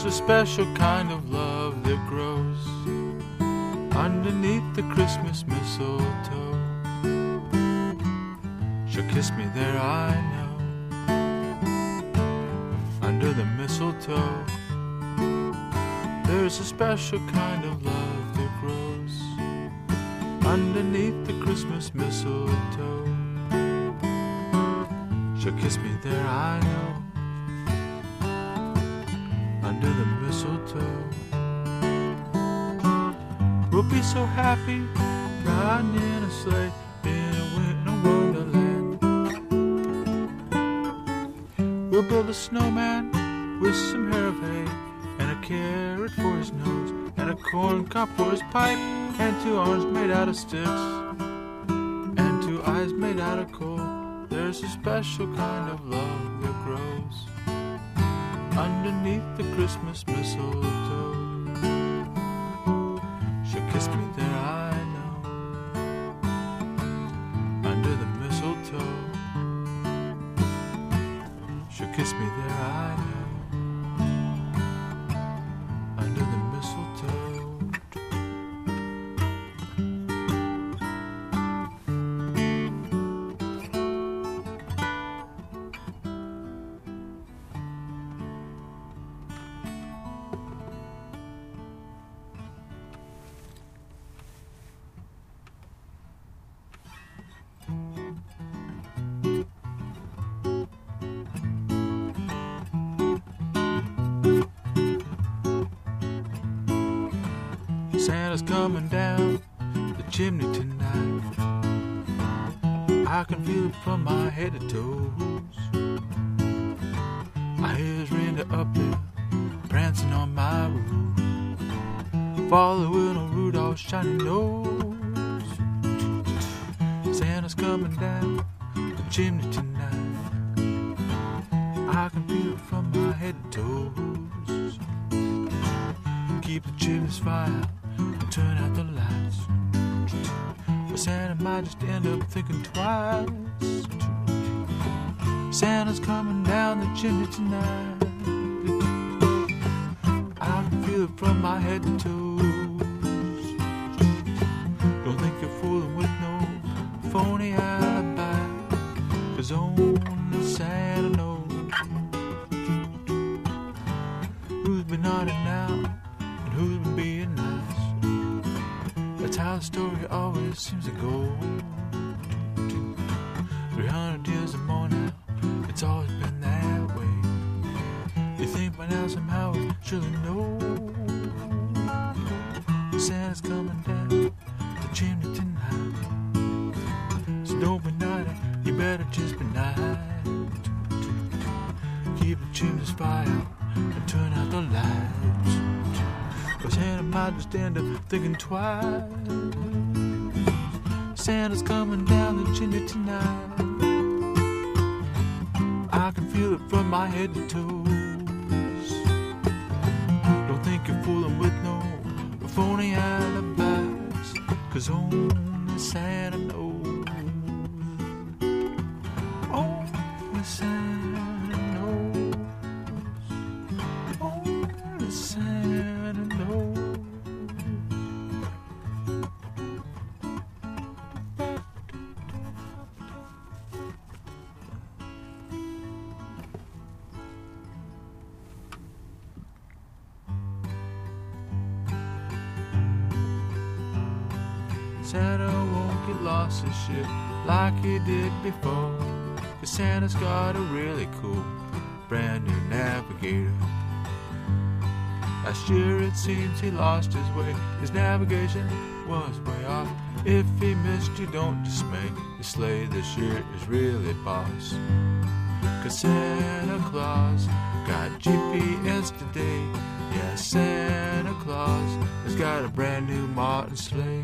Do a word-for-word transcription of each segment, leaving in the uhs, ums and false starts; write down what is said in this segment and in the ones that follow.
There's a special kind of love that grows underneath the Christmas mistletoe. She'll kiss me there, I know, under the mistletoe. There's a special kind of love that grows underneath the Christmas mistletoe. She'll kiss me there, I know, under the mistletoe. We'll be so happy riding in a sleigh in a winter wonderland. We'll build a snowman with some hair of hay and a carrot for his nose and a corn cob for his pipe and two arms made out of sticks and two eyes made out of coal. There's a special kind of love that grows underneath the Christmas mistletoe. She'll kiss me there, I know, under the mistletoe. She'll kiss me there, I know, under the mistletoe. Santa's coming down the chimney tonight. I can feel it from my head to toes. I hear his reindeer up there prancing on my roof, following on Rudolph's shiny nose. Santa's coming down the chimney tonight. I can feel it from my head to toes. Keep the chimneys fire and turn out the lights, but Santa might just end up thinking twice. Santa's coming down the chimney tonight. I can feel it from my head to toes. Don't think you're fooling with no phony alibi, 'cause only Santa knows who's been naughty now and who's been being nice. That's how the story always seems to go. three hundred years or more now, it's always been that way. You think by now somehow we surely know Santa's coming down the chimney tonight. So don't be naughty, you better just be nice. Keep the chimneys fire and turn out the lights, but Santa might just end up thinking twice. Santa's coming down the chimney tonight. I can feel it from my head to toes. Don't think you're fooling with no phony alibis, 'cause only Santa knows. Only Santa knows. Only Santa knows. Santa won't get lost and shit like he did before, 'cause Santa's got a really cool brand new navigator. Last year it seems he lost his way, his navigation was way off. If he missed you, don't dismay, your sleigh this year is really boss. 'Cause Santa Claus got G P S today. Yeah, Santa Claus has got a brand new Martin sleigh.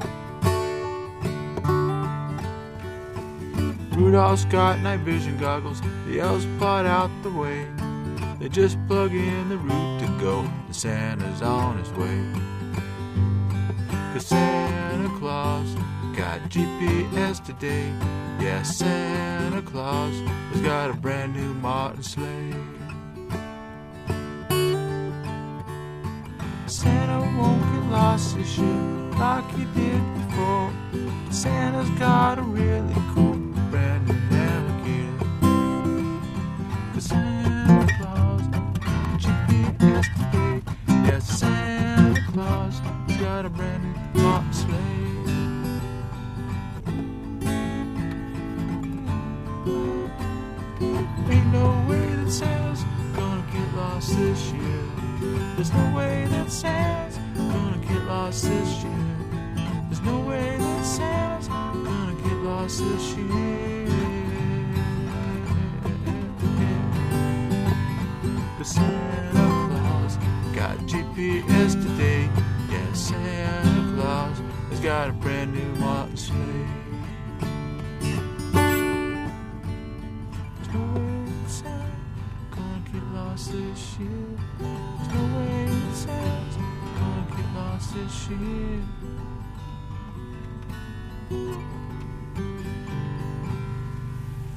Rudolph's got night vision goggles, the elves plot out the way. They just plug in the route to go, and Santa's on his way. 'Cause Santa Claus got G P S today. Yeah, Santa Claus has got a brand new Martin sleigh. Santa won't get lost this year like he did before. Santa's got a really cool brand new navigator. 'Cause Santa Claus got G P S today. Yes, Santa Claus has got a brand new Martin sleigh. Ain't no way that Santa's gonna get lost this year. There's no way that Santa's gonna get lost this year. There's no way that Santa's gonna get lost this year. But Santa Claus got G P S today. Yeah, Santa Claus has got a brand new Martin sleigh. There's no way that Santa's gonna get lost this year. There's no way that Santa's gonna get lost this year.